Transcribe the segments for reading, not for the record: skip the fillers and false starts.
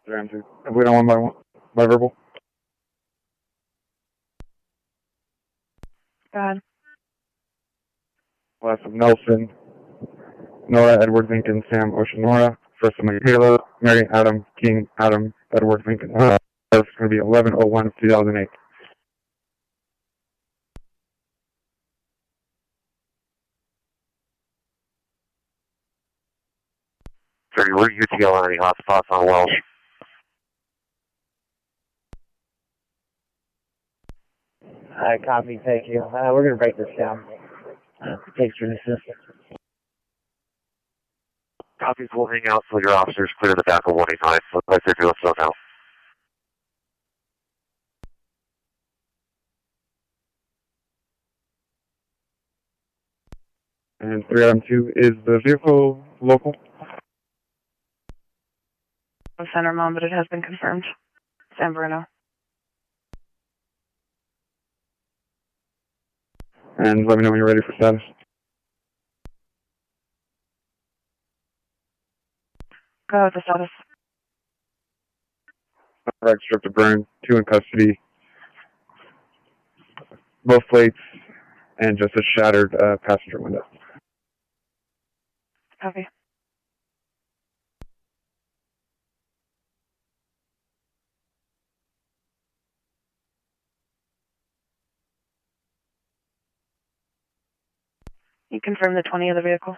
Ram 2. If we don't one by verbal. God. Last of Nelson, Nora, Edward, Lincoln, Sam, Oceanora. First of Michaela, Mary, Adam, King, Adam, Edward, Lincoln. It's going to be 11/01/2008. Where UTL on any hotspots on Welsh? I copy, thank you. We're going to break this down. Thanks for the assistance. Copies will hang out so your officers clear the back of 185. Looks like they're doing so now. And 3 Adam 2, is the vehicle local? Center Mom, but it has been confirmed. San Bruno. And let me know when you're ready for status. Go with the status. Right strip to burn, 2 in custody. Both plates, and just a shattered passenger window. Copy. You confirm the 20 of the vehicle?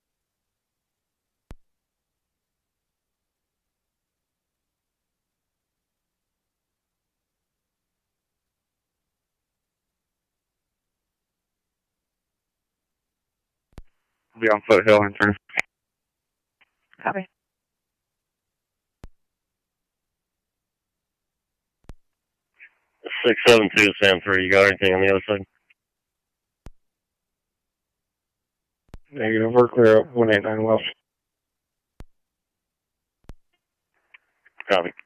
Be on Foothill and turn. Copy. Six 672 Sam 3, you got anything on the other side? Negative, we're clear up 189 Welsh. Copy.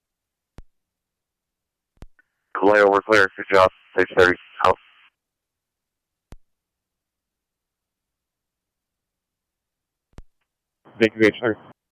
Vallejo, we're clear. Good job. 630 out. Thank you, sir.